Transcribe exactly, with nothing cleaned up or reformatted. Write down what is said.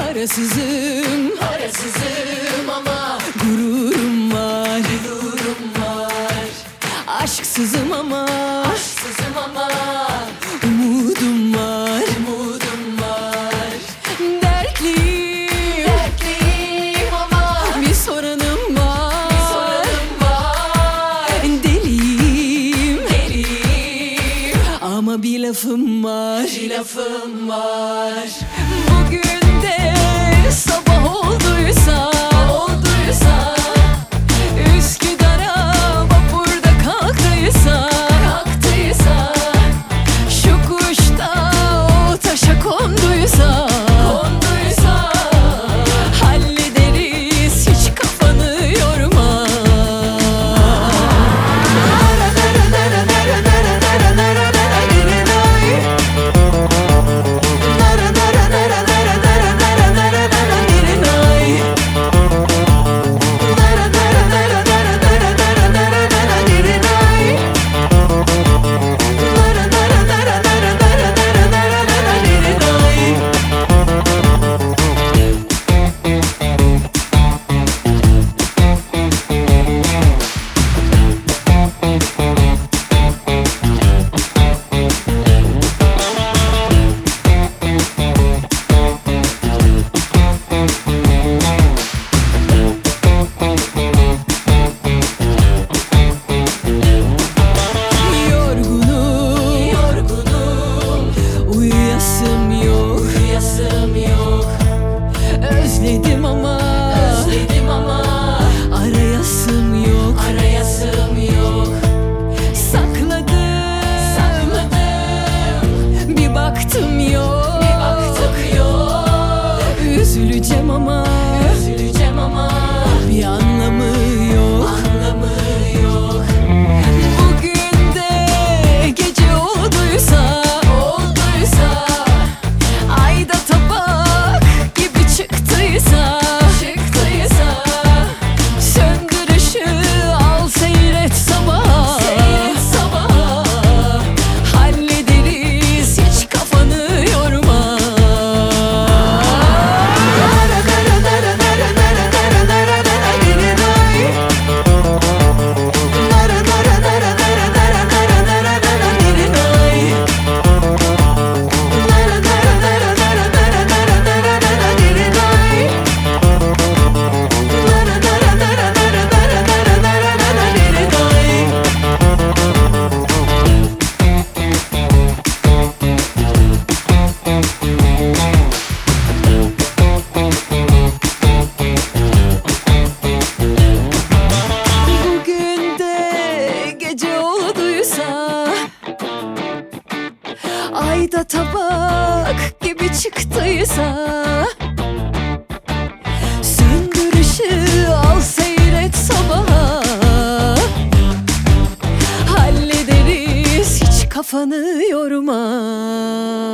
Parasızım, Parasızım ama gururum var, gururum var. aşksızım ama Aşksızım ama umudum var, umudum var. dertliyim, Dertliyim ama bir sorunum var, bir sorunum var. deliyim, Deliyim ama bir lafım var, bir lafım var. bugün de sabah olduysa, Olduysa Üsküdar'a vapurda kalktıysa, kalktıysa şu kuş da o taşa konduysa, konduysa hallederiz, hiç kafanı yorma. Yorgunum, yorgunum, uyuyasım yok, uyuyasım yok. özledim ama Özledim ama arayasım yok, arayasım yok. sakladım, Sakladım, bir baktım yok, bir baktık yok. üzüleceğim ama Üzüleceğim ama bir anlamı yok. anlamı yok. Bugün de gece olduysa, Olduysa ayda tabak gibi çıktıysa, çıktıysa söndür ışığı, al seyret sabah, seyret sabah. hallederiz, hiç kafanı yorma. Bugün de gece olduysa, ayda tabak gibi çıktıysa, söndür ışığı, al seyret sabaha, hallederiz, hiç kafanı yorma.